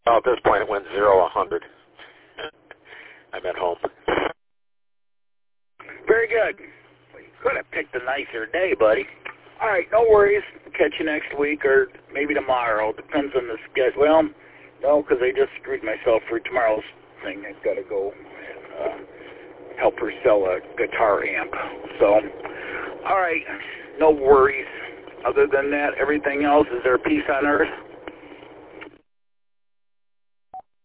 Well, at this point, it went 0-100. I'm at home. Very good. Well, you could have picked a nicer day, buddy. All right, no worries. Catch you next week or maybe tomorrow. Depends on the schedule. Well, no, because I just screwed myself for tomorrow's thing. I've got to go and help her sell a guitar amp. So, all right, no worries. Other than that, everything else, is there peace on earth?